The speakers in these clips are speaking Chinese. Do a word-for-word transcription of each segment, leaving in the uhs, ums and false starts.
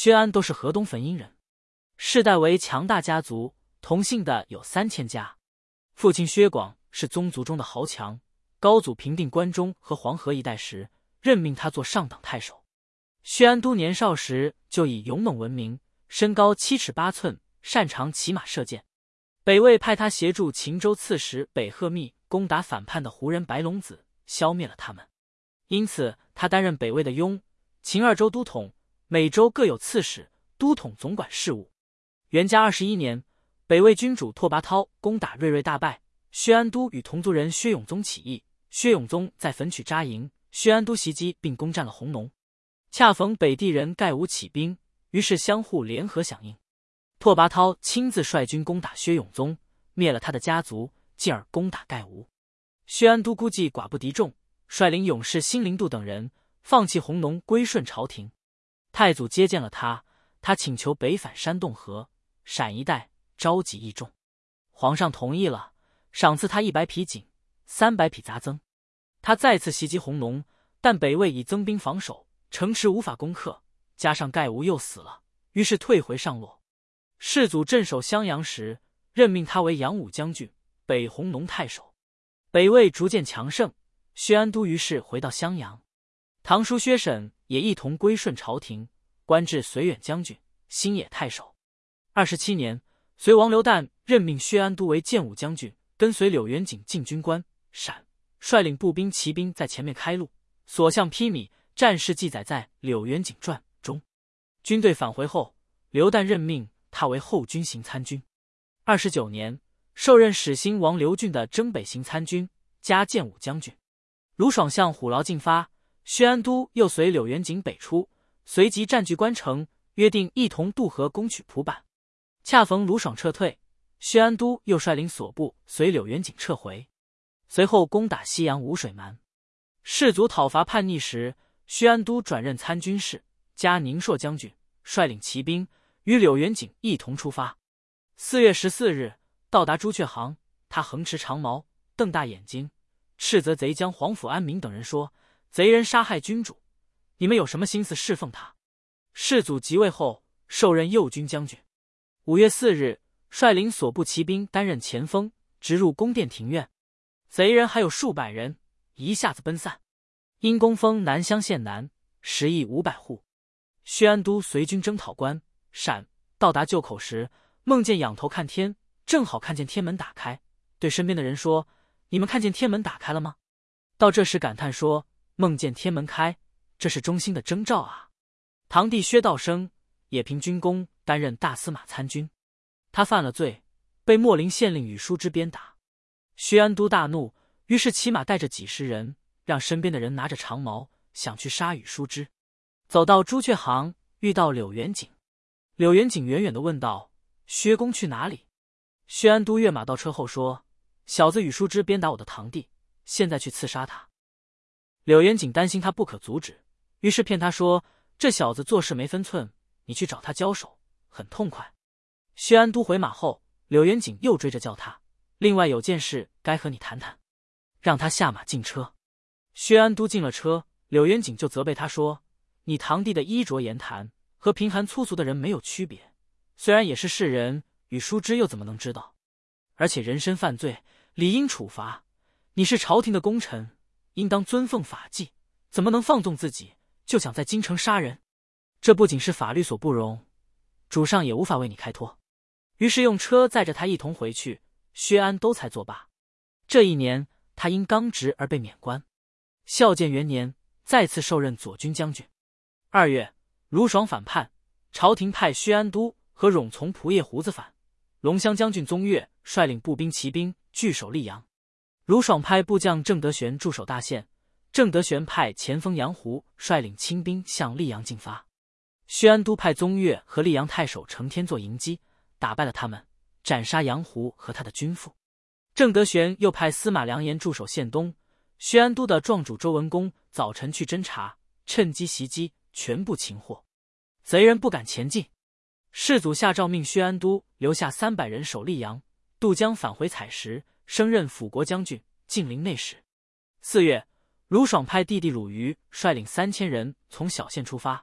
薛安都是河东汾阴人，世代为强大家族，同姓的有三千家。父亲薛广是宗族中的豪强，高祖平定关中和黄河一带时，任命他做上党太守。薛安都年少时就以勇猛闻名，身高七尺八寸，擅长骑马射箭。北魏派他协助秦州刺史北鹤密攻打反叛的胡人白龙子，消灭了他们。因此他担任北魏的雍、秦二州都统，每州各有刺史、都统总管事务。元嘉二十一年，北魏君主拓跋焘攻打瑞瑞大败，薛安都与同族人薛永宗起义，薛永宗在汾曲扎营，薛安都袭击并攻占了弘农。恰逢北地人盖吴起兵，于是相互联合响应。拓跋焘亲自率军攻打薛永宗，灭了他的家族，进而攻打盖吴。薛安都估计寡不敌众，率领勇士辛灵度等人放弃弘农，归顺朝廷。太祖接见了他，他请求北返山洞河、陕一带，召集义众。皇上同意了，赏赐他一百匹锦、三百匹杂增。他再次袭击弘农，但北魏以增兵防守，城池无法攻克，加上盖吴又死了，于是退回上洛。世祖镇守襄阳时，任命他为扬武将军、北弘农太守。北魏逐渐强盛，薛安都于是回到襄阳。堂叔薛审也一同归顺朝廷，官至绥远将军、新野太守。二十七年，隋王刘旦任命薛安都为建武将军，跟随柳元景进军关、陕，率领步兵、骑兵在前面开路，所向披靡，战事记载在《柳元景传》中。军队返回后，刘旦任命他为后军行参军。二十九年，受任始兴王刘俊的征北行参军，加建武将军。卢爽向虎牢进发，薛安都又随柳元景北出，随即占据关城，约定一同渡河攻取蒲坂。恰逢卢爽撤退，薛安都又率领所部随柳元景撤回，随后攻打西阳吴水蛮。士卒讨伐叛逆时，薛安都转任参军事，加宁朔将军，率领骑兵与柳元景一同出发。四月十四日到达朱雀行，他横持长矛，瞪大眼睛，斥责贼将黄甫安民等人说：“贼人杀害君主，你们有什么心思侍奉他？”世祖即位后，授任右军将军。五月四日，率领所部骑兵担任前锋，直入宫殿庭院。贼人还有数百人，一下子奔散。因攻封南乡县南，十邑五百户。薛安都随军征讨关、陕，到达旧口时，梦见仰头看天，正好看见天门打开，对身边的人说：“你们看见天门打开了吗？”到这时感叹说：“梦见天门开，这是忠心的征兆啊！”堂弟薛道生也凭军功担任大司马参军，他犯了罪，被秣陵县令宇书之鞭打。薛安都大怒，于是骑马带着几十人，让身边的人拿着长矛，想去杀宇书之。走到朱雀行，遇到柳元景。柳元景远远地问道：“薛公去哪里？”薛安都跃马到车后说：“小子宇书之鞭打我的堂弟，现在去刺杀他。”柳元景担心他不可阻止，于是骗他说：“这小子做事没分寸，你去找他交手，很痛快。”薛安都回马后，柳元景又追着叫他：“另外有件事该和你谈谈。”让他下马进车。薛安都进了车，柳元景就责备他说：“你堂弟的衣着言谈和贫寒粗俗的人没有区别，虽然也是世人，宇书之又怎么能知道？而且人身犯罪，理应处罚。你是朝廷的功臣，应当尊奉法纪，怎么能放纵自己，就想在京城杀人？这不仅是法律所不容，主上也无法为你开脱。”于是用车载着他一同回去，薛安都才作罢。这一年，他因刚直而被免官。孝建元年，再次受任左军将军。二月，卢爽反叛，朝廷派薛安都和冗从仆射胡子反。龙骧将军宗岳率领步兵、骑兵据守溧阳。卢爽派部将郑德玄驻守大县，郑德玄派前锋杨胡率领轻兵向溧阳进发。薛安都派宗岳和溧阳太守成天作迎击，打败了他们，斩杀杨胡和他的军父。郑德玄又派司马良言驻守县东。薛安都的壮主周文公早晨去侦查，趁机袭击，全部擒获。贼人不敢前进。世祖下诏命薛安都留下三百人守溧阳，渡江返回采石，升任辅国将军、晋陵内史。四月，卢爽派弟弟鲁豫率领三千人从小县出发。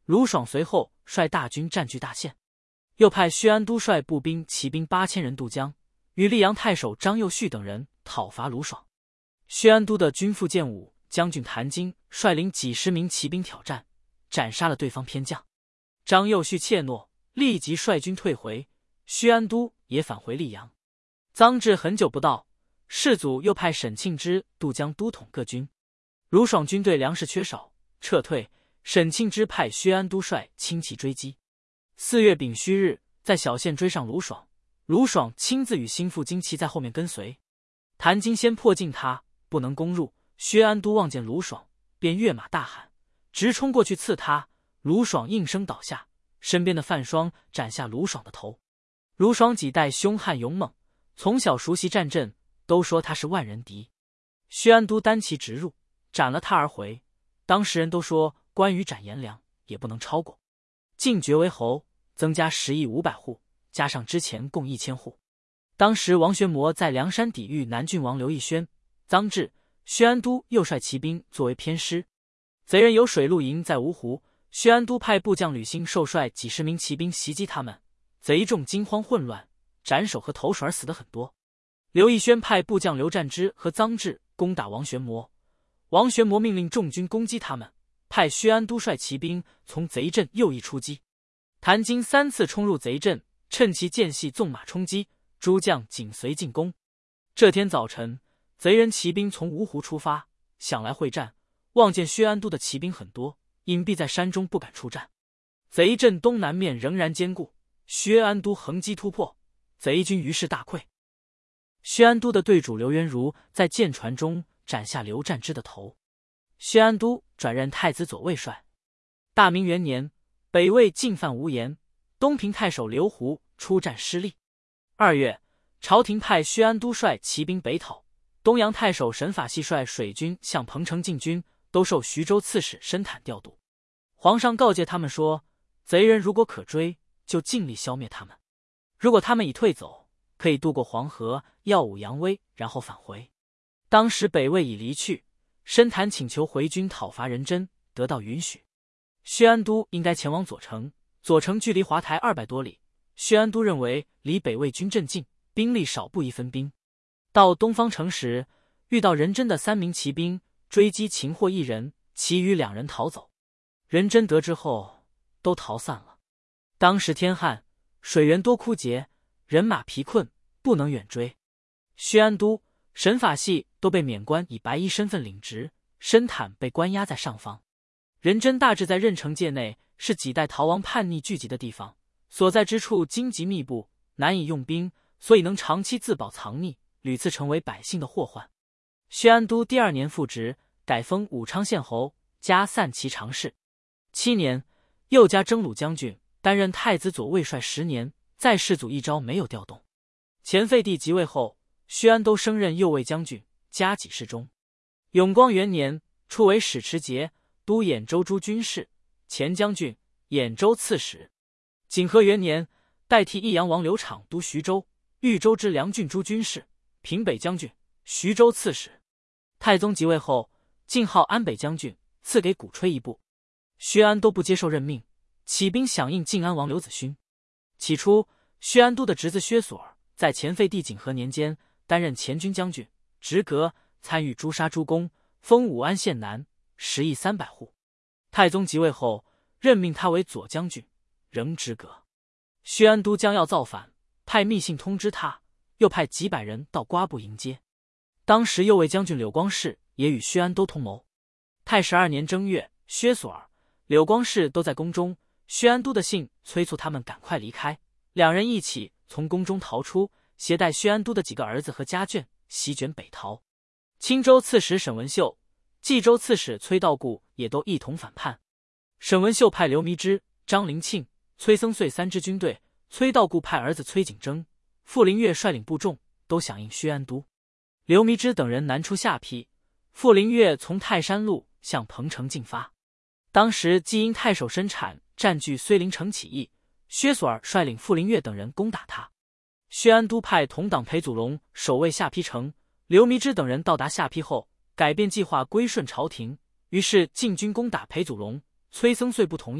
卢爽随后率大军占据大县，又派薛安都率步兵骑兵八千人渡江，与溧阳太守张又旭等人讨伐卢爽。薛安都的军副建武将军谭金率领几十名骑兵挑战，斩杀了对方偏将。张又旭怯懦，立即率军退回，薛安都也返回溧阳。臧质很久不到，世祖又派沈庆之渡江都统各军。卢爽军队粮食缺少，撤退。沈庆之派薛安都率轻骑追击。四月丙戌日，在小县追上卢爽，卢爽亲自与心腹金齐在后面跟随。谭金先迫近他，不能攻入。薛安都望见卢爽，便跃马大喊，直冲过去刺他。卢爽应声倒下，身边的范双斩下卢爽的头。卢爽几代凶悍勇猛，从小熟悉战阵，都说他是万人敌。薛安都单骑直入，斩了他而回。当时人都说关羽斩颜良也不能超过。晋爵为侯，增加十亿五百户，加上之前共一千户。当时王玄谟在梁山抵御南郡王刘义宣，臧质、薛安都又率骑兵作为偏师。贼人有水陆营在芜湖，薛安都派部将吕兴受率几十名骑兵袭击他们，贼众惊慌混乱，斩首和投水而死的很多。刘义宣派部将刘占之和臧质攻打王玄谟，王玄谟命令众军攻击他们，派薛安都率骑兵从贼阵右翼出击。谭金三次冲入贼阵，趁其间隙纵马冲击，诸将紧随进攻。这天早晨，贼人骑兵从芜湖出发，想来会战，望见薛安都的骑兵很多，隐蔽在山中不敢出战。贼阵东南面仍然坚固，薛安都横击突破，贼军于是大溃。薛安都的队主刘元儒在舰船中斩下刘占之的头。薛安都转任太子左卫帅。大明元年，北魏进犯无盐，东平太守刘胡出战失利。二月，朝廷派薛安都率骑兵北讨，东阳太守沈法系率水军向彭城进军，都受徐州刺史申坦调度。皇上告诫他们说，贼人如果可追，就尽力消灭他们；如果他们已退走，可以渡过黄河，耀武扬威，然后返回。当时北魏已离去，申坦请求回军讨伐仁真，得到允许。薛安都应该前往左城，左城距离华台二百多里。薛安都认为离北魏军阵近，兵力少不宜分兵。到东方城时，遇到仁真的三名骑兵追击擒获一人，其余两人逃走。仁真得知后都逃散了。当时天旱，水源多枯竭，人马疲困，不能远追。薛安都、沈法系都被免官，以白衣身份领职，申坦被关押在上方。仁真大致在任城界内，是几代逃亡叛逆聚集的地方，所在之处荆棘密布，难以用兵，所以能长期自保藏匿，屡次成为百姓的祸患。薛安都第二年复职，改封武昌县侯，加散骑常侍。七年，又加征虏将军，担任太子左卫帅十年，在世祖一朝没有调动。前废帝即位后，薛安都升任右卫将军，加给事中。永光元年，初为使持节、都兖州诸军事、前将军、兖州刺史。景和元年，代替益阳王刘昶都徐州、豫州之梁郡诸军事、平北将军、徐州刺史。太宗即位后，晋号安北将军，赐给鼓吹一部。薛安都不接受任命，起兵响应晋安王刘子勋。起初，薛安都的侄子薛索尔在前废帝景和年间担任前军将军，直阁，参与诛杀诸公，封武安县男，十亿三百户。太宗即位后，任命他为左将军，仍直阁。薛安都将要造反，派密信通知他，又派几百人到瓜埠迎接。当时右卫将军柳光世也与薛安都同谋。太十二年正月，薛索尔、柳光世都在宫中，薛安都的信催促他们赶快离开，两人一起从宫中逃出，携带薛安都的几个儿子和家眷，席卷北逃。青州刺史沈文秀、冀州刺史崔道固也都一同反叛。沈文秀派刘弥之、张灵庆、崔僧岁三支军队，崔道固派儿子崔景征、傅林岳率领部众，都响应薛安都。刘弥之等人南出下邳，傅林岳从泰山路向彭城进发。当时既因太守申产占据睢陵城起义，薛索尔率领傅林岳等人攻打他。薛安都派同党裴祖龙守卫下邳城，刘弥之等人到达下邳后，改变计划归顺朝廷，于是进军攻打裴祖龙。崔僧岁不同意，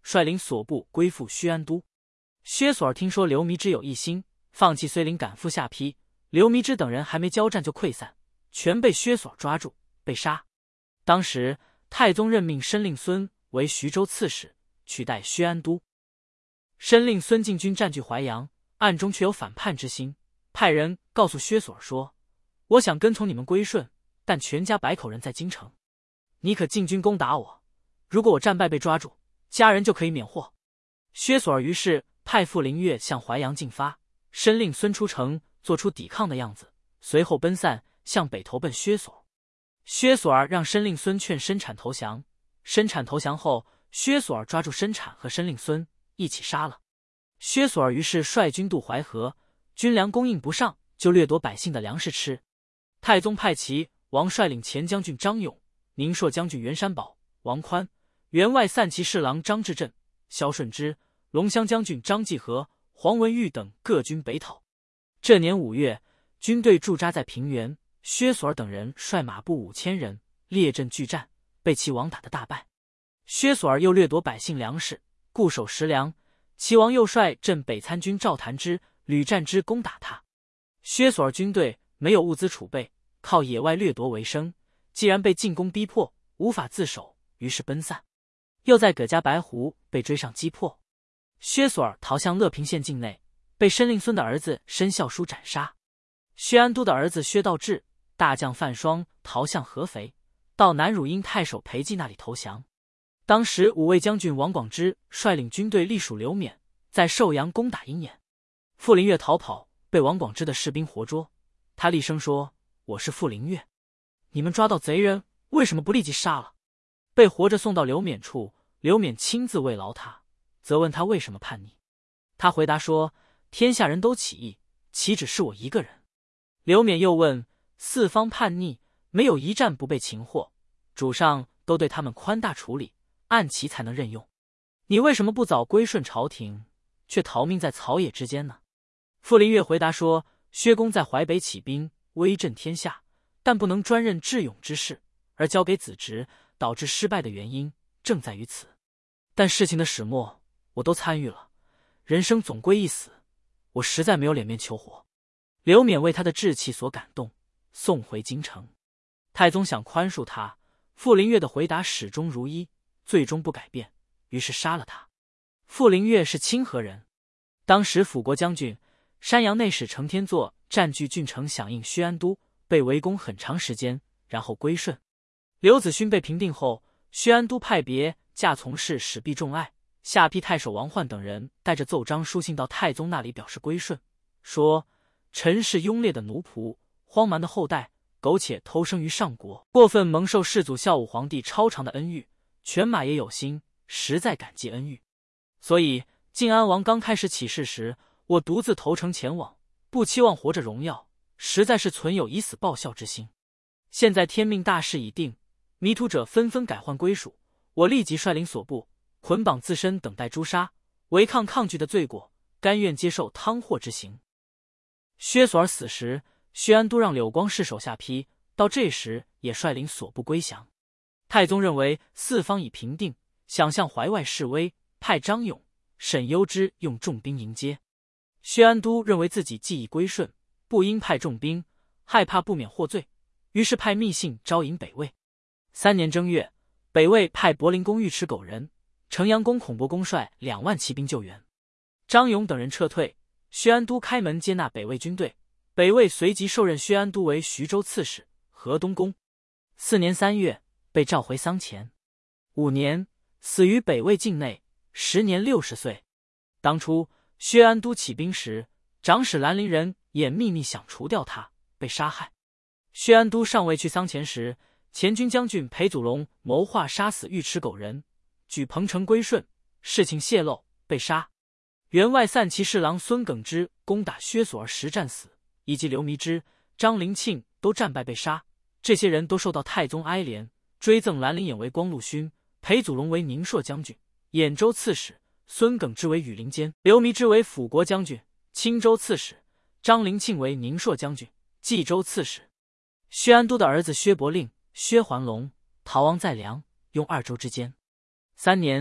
率领所部归附薛安都。薛索尔听说刘弥之有异心，放弃睢陵赶赴下邳，刘弥之等人还没交战就溃散，全被薛索尔抓住被杀。当时太宗任命申令孙为徐州刺史，取代薛安都。申令孙进军占据淮阳，暗中却有反叛之心，派人告诉薛索尔说：“我想跟从你们归顺，但全家百口人在京城，你可进军攻打我。如果我战败被抓住，家人就可以免祸。”薛索尔于是派傅林岳向淮阳进发，申令孙出城做出抵抗的样子，随后奔散向北投奔薛索尔。薛索尔让申令孙劝申产投降，申产投降后，薛索尔抓住申产和申令孙一起杀了。薛索尔于是率军渡淮河，军粮供应不上，就掠夺百姓的粮食吃。太宗派齐王率领前将军张勇、宁朔将军袁山宝、王宽、员外散骑侍郎张志振、萧顺之、龙骧将军张继和、黄文玉等各军北讨。这年五月，军队驻扎在平原，薛索尔等人率马步五千人列阵拒战，被齐王打得大败。薛索尔又掠夺百姓粮食，固守食粮。齐王又率镇北参军赵谭之、吕战之攻打他。薛索尔军队没有物资储备，靠野外掠夺为生，既然被进攻逼迫，无法自守，于是奔散。又在葛家白湖被追上击破。薛索尔逃向乐平县境内，被申令孙的儿子申孝书斩杀。薛安都的儿子薛道志、大将范双逃向合肥，到南汝阴太守裴寂那里投降。当时五位将军王广之率领军队隶属刘勉，在寿阳攻打鹰眼。傅林岳逃跑，被王广之的士兵活捉。他厉声说：“我是傅林岳，你们抓到贼人，为什么不立即杀了？”被活着送到刘勉处，刘勉亲自慰劳他，责问他为什么叛逆。他回答说：“天下人都起义，岂止是我一个人？”刘勉又问：“四方叛逆，没有一战不被擒获，主上都对他们宽大处理，按期才能任用，你为什么不早归顺朝廷，却逃命在草野之间呢？”傅林岳回答说：“薛公在淮北起兵，威震天下，但不能专任智勇之事，而交给子侄，导致失败的原因正在于此。但事情的始末我都参与了，人生总归一死，我实在没有脸面求活。”刘勉为他的志气所感动，送回京城。太宗想宽恕他，傅林岳的回答始终如一，最终不改变，于是杀了他。傅林岳是清河人，当时辅国将军、山阳内史程天作占据郡城，响应薛安都，被围攻很长时间，然后归顺。刘子勋被平定后，薛安都派别驾从事史弼众爱、下邳太守王焕等人带着奏章书信到太宗那里表示归顺，说：“臣是庸劣的奴仆，荒蛮的后代，苟且偷生于上国，过分蒙受世祖孝武皇帝超长的恩遇，犬马也有心，实在感激恩遇。所以晋安王刚开始起事时，我独自投诚前往，不期望活着荣耀，实在是存有以死报效之心。现在天命大事已定，迷途者纷纷改换归属，我立即率领所部捆绑自身，等待诛杀，违抗抗拒的罪过，甘愿接受汤祸之刑。”薛索尔死时，薛安都让柳光世守下邳，到这时也率领所部归降。太宗认为四方已平定，想向淮外示威，派张勇、沈攸之用重兵迎接。薛安都认为自己既已归顺，不应派重兵，害怕不免获罪，于是派密信招引北魏。三年正月，北魏派柏林公尉迟苟人、城阳公孔伯公率两万骑兵救援。张勇等人撤退，薛安都开门接纳北魏军队，北魏随即授任薛安都为徐州刺史、河东公。四年三月，被召回丧前。五年，死于北魏境内，时年六十岁。当初薛安都起兵时，长史兰陵人也秘密想除掉他，被杀害。薛安都尚未去丧前时，前军将军裴祖龙谋划杀死尉迟苟人，举彭城归顺，事情泄露，被杀。员外散骑侍郎孙耿之攻打薛索尔时战死，以及刘弥之、张灵庆都战败被杀。这些人都受到太宗哀怜，追赠兰陵衍为光禄勋，裴祖龙为宁朔将军、兖州刺史，孙耿之为羽林监，刘弥之为辅国将军、青州刺史，张灵庆为宁朔将军、冀州刺史。薛安都的儿子薛伯令、薛桓龙逃亡在梁、雍二州之间。三年，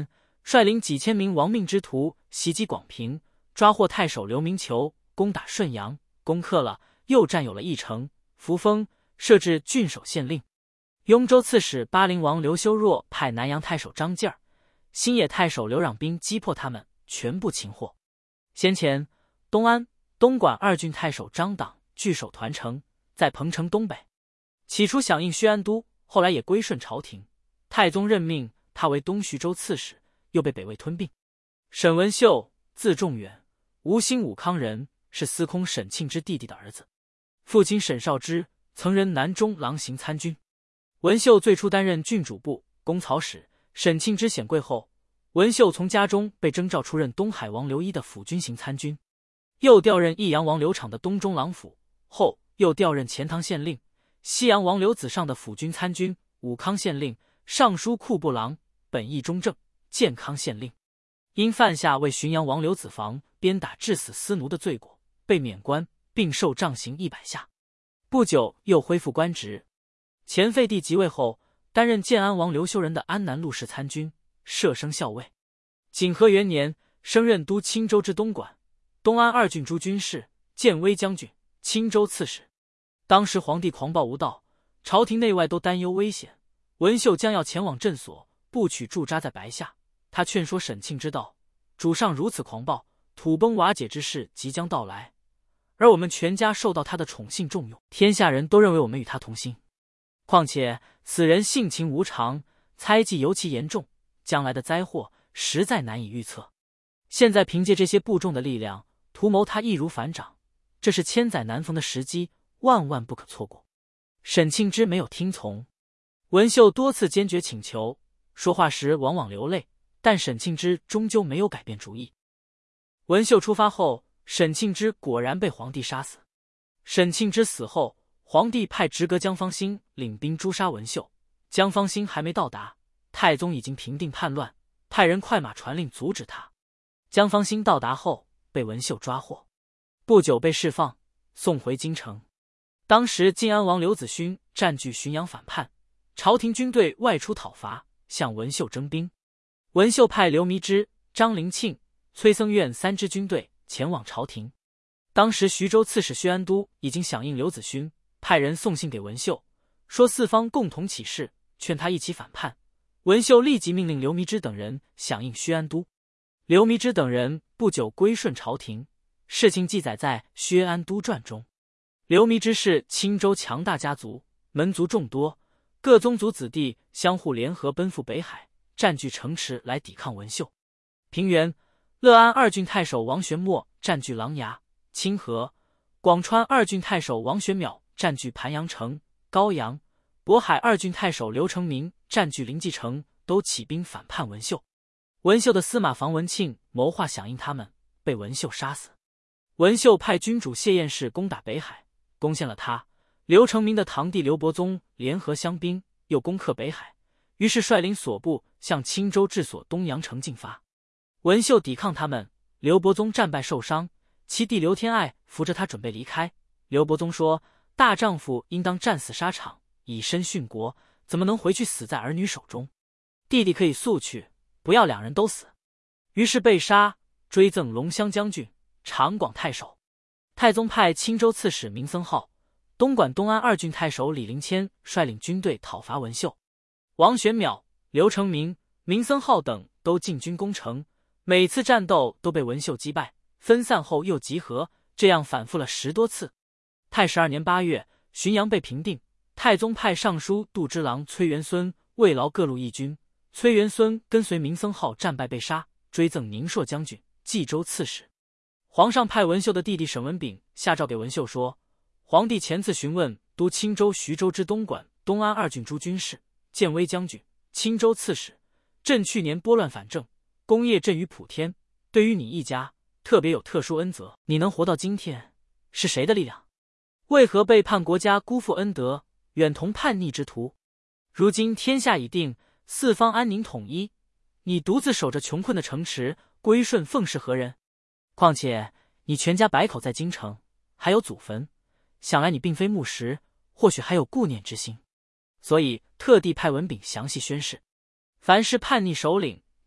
率领几千名亡命之徒袭击广平，抓获太守刘明求，攻打顺阳，攻克了，又占有了义城、扶风，设置郡守县令。雍州刺史巴陵王刘修若派南阳太守张继儿、新野太守刘壤兵击破他们，全部擒获。先前东安、东莞二郡太守张党据守团城，在彭城东北。起初响应薛安都，后来也归顺朝廷。太宗任命他为东徐州刺史，又被北魏吞并。沈文秀字仲远，吴兴武康人，是司空沈庆之弟弟的儿子。父亲沈绍之曾任南中郎行参军。文秀最初担任郡主簿、公曹使。沈庆之显贵后，文秀从家中被征召出任东海王刘一的辅军行参军，又调任益阳王刘昶的东中郎府，后又调任钱塘县令、西阳王刘子尚的辅军参军、武康县令、尚书库部郎、本义中正、建康县令。因犯下为浔阳王刘子房鞭打致死司奴的罪过，被免官，并受杖刑一百下。不久又恢复官职。前废帝即位后，担任建安王刘修仁的安南路氏参军，摄升校尉。景和元年，升任都青州之东莞、东安二郡诸军事、建威将军、青州刺史。当时皇帝狂暴无道，朝廷内外都担忧危险。文秀将要前往镇所，不取驻扎在白下。他劝说沈庆之道：主上如此狂暴，土崩瓦解之事即将到来，而我们全家受到他的宠信重用，天下人都认为我们与他同心。况且此人性情无常，猜忌尤其严重，将来的灾祸实在难以预测。现在凭借这些部众的力量，图谋他易如反掌，这是千载难逢的时机，万万不可错过。沈庆之没有听从，文秀多次坚决请求，说话时往往流泪，但沈庆之终究没有改变主意。文秀出发后，沈庆之果然被皇帝杀死。沈庆之死后，皇帝派直阁江方兴领兵诛杀文秀。江方兴还没到达，太宗已经平定叛乱，派人快马传令阻止他。江方兴到达后，被文秀抓获，不久被释放，送回京城。当时晋安王刘子勋占据浔阳反叛，朝廷军队外出讨伐，向文秀征兵。文秀派刘弥之、张灵庆、崔僧院三支军队前往朝廷。当时徐州刺史薛安都已经响应刘子勋，派人送信给文秀，说四方共同起事，劝他一起反叛。文秀立即命令刘弥之等人响应薛安都。刘弥之等人不久归顺朝廷，事情记载在《薛安都传》中。刘弥之是青州强大家族，门族众多，各宗族子弟相互联合奔赴北海，占据城池来抵抗文秀。平原、乐安二郡太守王玄谟占据琅琊、清河；广川二郡太守王玄邈占据盘阳城、高阳；渤海二郡太守刘成明占据临济城，都起兵反叛文秀。文秀的司马房文庆谋划响应他们，被文秀杀死。文秀派君主谢彦士攻打北海，攻陷了他。刘成明的堂弟刘伯宗联合乡兵，又攻克北海，于是率领所部向青州治所东阳城进发。文秀抵抗他们，刘伯宗战败受伤，其弟刘天爱扶着他准备离开。刘伯宗说：大丈夫应当战死沙场，以身殉国，怎么能回去死在儿女手中？弟弟可以速去，不要两人都死。于是被杀，追赠龙骧将军、长广太守。太宗派青州刺史明僧浩、东莞东安二郡太守李林谦率领军队讨伐文秀。王玄邈、刘成明、明僧浩等都进军攻城，每次战斗都被文秀击败，分散后又集合，这样反复了十多次。太十二年八月，浔阳被平定，太宗派尚书杜之郎崔元孙慰劳各路义军。崔元孙跟随明僧浩战败被杀，追赠宁朔将军、冀州刺史。皇上派文秀的弟弟沈文炳下诏给文秀说：皇帝前次询问都青州、徐州之东莞、东安二郡诸军事、建威将军、青州刺史，朕去年拨乱反正，功业震于普天，对于你一家特别有特殊恩泽。你能活到今天，是谁的力量？为何背叛国家，辜负恩德，远同叛逆之徒？如今天下已定，四方安宁统一，你独自守着穷困的城池，归顺奉侍何人？况且你全家百口在京城，还有祖坟，想来你并非木石，或许还有顾念之心，所以特地派文炳详细宣示，凡是叛逆首领，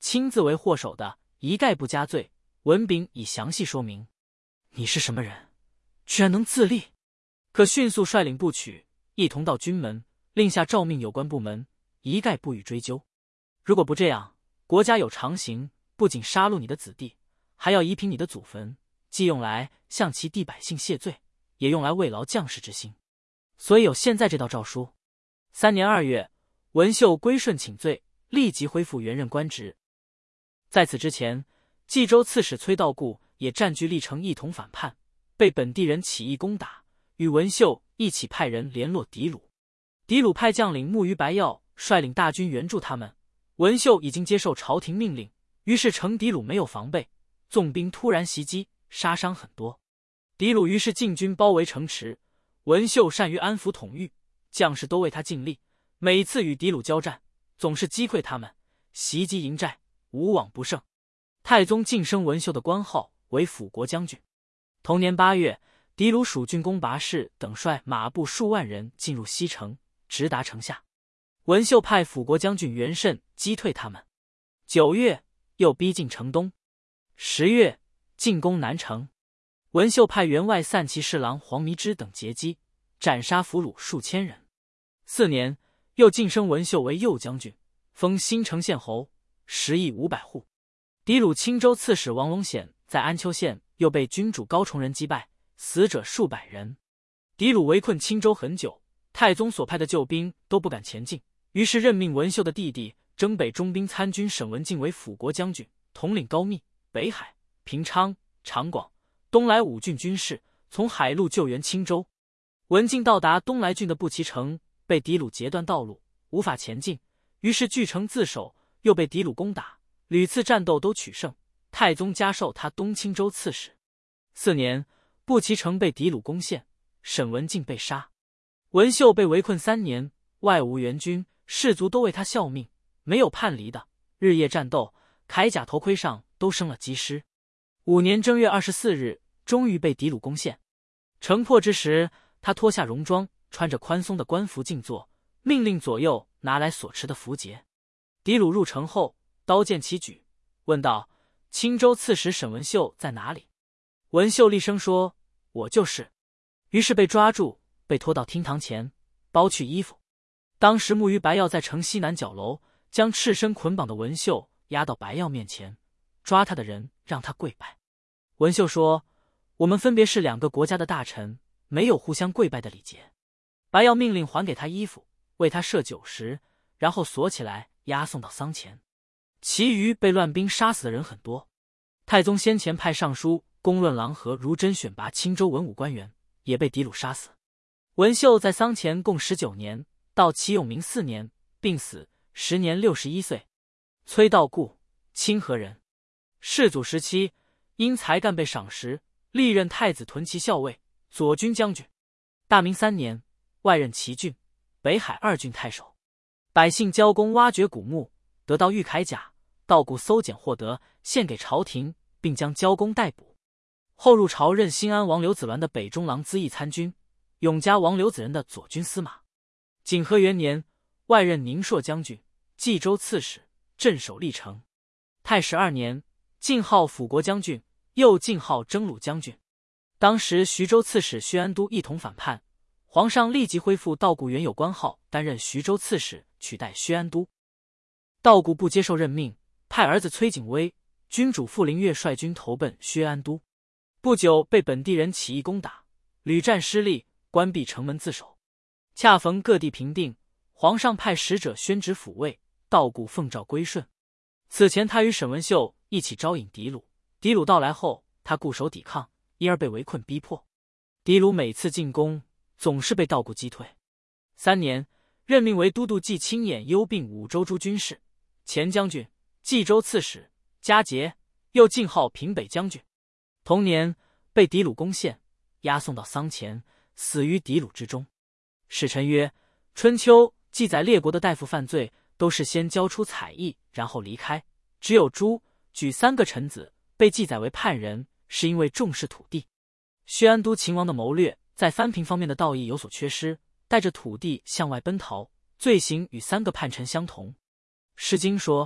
亲自为祸首的，一概不加罪。文炳已详细说明。你是什么人，居然能自立？可迅速率领部曲一同到军门，令下诏命有关部门一概不予追究。如果不这样，国家有常刑，不仅杀戮你的子弟，还要夷平你的祖坟，既用来向其地百姓谢罪，也用来慰劳将士之心。所以有现在这道诏书。三年二月，文秀归顺请罪，立即恢复原任官职。在此之前，冀州刺史崔道固也占据历城，一同反叛，被本地人起义攻打，与文秀一起派人联络狄鲁。狄鲁派将领木鱼白曜率领大军援助他们。文秀已经接受朝廷命令，于是乘狄鲁没有防备，纵兵突然袭击，杀伤很多。狄鲁于是进军包围城池。文秀善于安抚统御，将士都为他尽力，每次与狄鲁交战，总是击溃他们，袭击营寨，无往不胜。太宗晋升文秀的官号为辅国将军。同年八月，狄鲁属郡公拔氏等率马步数万人进入西城，直达城下。文秀派辅国将军袁慎击退他们。九月，又逼近城东。十月，进攻南城。文秀派员外散骑侍郎黄弥之等截击，斩杀俘虏数千人。四年，又晋升文秀为右将军，封新城县侯，食邑五百户。狄鲁青州刺史王龙显在安丘县又被君主高崇仁击败，死者数百人。狄鲁围困青州很久，太宗所派的救兵都不敢前进，于是任命文秀的弟弟征北中兵参军沈文敬为辅国将军，统领高密、北海、平昌、长广、东莱五郡军事，从海路救援青州。文敬到达东莱郡的步骑城，被狄鲁截断道路，无法前进，于是据城自守，又被狄鲁攻打，屡次战斗都取胜。太宗加授他东青州刺史。四年，步骑城被狄鲁攻陷，沈文敬被杀。文秀被围困三年，外无援军，士卒都为他效命，没有叛离的，日夜战斗，铠甲头盔上都生了积尸。五年正月二十四日，终于被狄鲁攻陷。城破之时，他脱下戎装，穿着宽松的官服静坐，命令左右拿来所持的符节。狄鲁入城后，刀剑齐举，问道：“青州刺史沈文秀在哪里？”文秀厉声说：“我就是。”于是被抓住，被拖到厅堂前，剥去衣服。当时木鱼白曜在城西南角楼，将赤身捆绑的文秀押到白曜面前，抓他的人让他跪拜。文秀说：“我们分别是两个国家的大臣，没有互相跪拜的礼节。”白曜命令还给他衣服，为他设酒食，然后锁起来押送到丧前。其余被乱兵杀死的人很多。太宗先前派尚书公论郎和如真选拔青州文武官员，也被狄鲁杀死。文秀在丧前共十九年，到齐永明四年病死，时年六十一岁。崔道固，清河人，世祖时期因才干被赏识，历任太子屯骑校尉、左军将军。大明三年，外任齐郡、北海二郡太守。百姓交公挖掘古墓，得到玉铠甲，道固搜检获得，献给朝廷，并将交公逮捕。后入朝任新安王刘子鸾的北中郎资议参军，永嘉王刘子仁的左军司马。景和元年，外任宁朔将军、冀州刺史，镇守历城。太始二年，晋号辅国将军，又晋号征虏将军。当时徐州刺史薛安都一同反叛，皇上立即恢复道固原有官号，担任徐州刺史，取代薛安都。道固不接受任命，派儿子崔景威、君主傅林岳率军投奔薛安都。不久被本地人起义攻打，屡战失利，关闭城门自守。恰逢各地平定，皇上派使者宣旨抚慰，道固奉诏归顺。此前他与沈文秀一起招引狄鲁，狄鲁到来后，他固守抵抗，因而被围困逼迫。狄鲁每次进攻，总是被道固击退。三年，任命为都督冀青兖幽并五州诸军事、前将军、冀州刺史、嘉节，又晋号平北将军。同年，被狄鲁攻陷，押送到丧前，死于狄鲁之中。史臣曰：春秋记载列国的大夫犯罪，都是先交出采邑，然后离开。只有朱、举三个臣子被记载为叛人，是因为重视土地。薛安都秦王的谋略，在藩平方面的道义有所缺失，带着土地向外奔逃，罪行与三个叛臣相同。诗经说：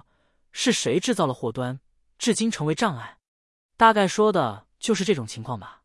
是谁制造了祸端，至今成为障碍？大概说的就是这种情况吧。